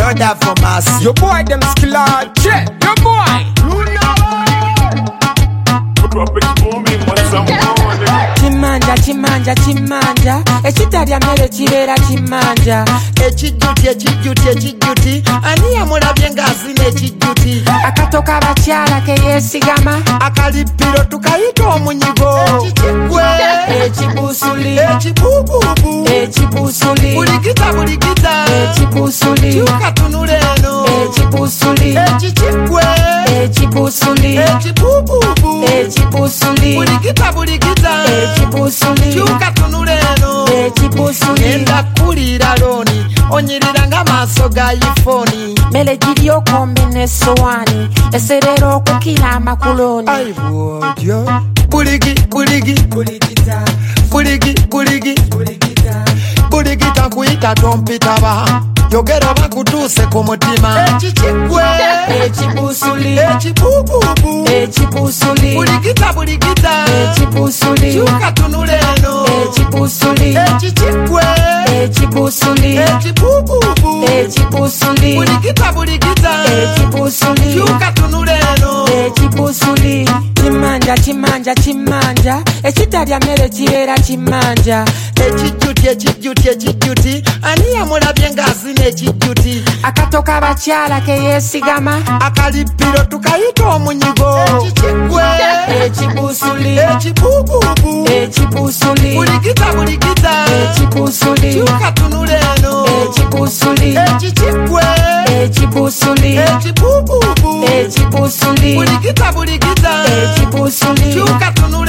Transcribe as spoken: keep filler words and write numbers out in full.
brother from us. Your boy them skiller, check. Your boy. Chimanja, chimanja, chimanja. Echitarya mere chibera chimanja. Echijuti, echijuti, echijuti. Ani amulabye ng'azina echijuti. Akatoka bakyala ke yesigama. Akalipiro tukayita omunyigo. Echichigwe. Echibusuli. Echibububu. Echibusuli. Bulikita, bulikita. Echibusuli. Chuka tunule eno. Echibusuli. Echichigwe. Echibusuli. Echibububu. Echibusuli. Bulikita, bulikita. Echibusuli. Chuka tunule eno. Echibusuli. Enda kulira loni. Onyirira ng'amaaso ga iPhone. Mele giri okombe n'essowaani. Eserera okukira amakuloni. Ai bw'otyo. Buligi, buligi. Bulikita. Buligi, buligi. Bulikita. Buligita kuyita tompitaba. Yogera bakutuuse ku mutima. Echichigwe. Echibusuli. Echibububu. Echibusuli. Buligita, buligita. Echibusuli. Chuka tunule eno. Echibusuli. Echichigwe. Echibusuli. Echibububu. Echibusuli. Buligita, buligita. Echibusuli. Chuka tunule eno. Echibusuli. Chimanja, chimanja, chimanja. Echitarya mere chibera chimanja. Echijuti, echijuti, echijuti. Ani amulabye ng'azina echijuti. Akatoka bakyala ke yesigama. Akalipiro tukayita omunyigo. Echichigwe. Echibusuli. Echibububu. Echibusuli. Buligita, buligita. Echibusuli. Chuka tunule eno. Echibusuli. Echichigwe. Echibusuli. Echibububu. Echibusuli. Buligita, buligita. Echibusuli. Chuka tunule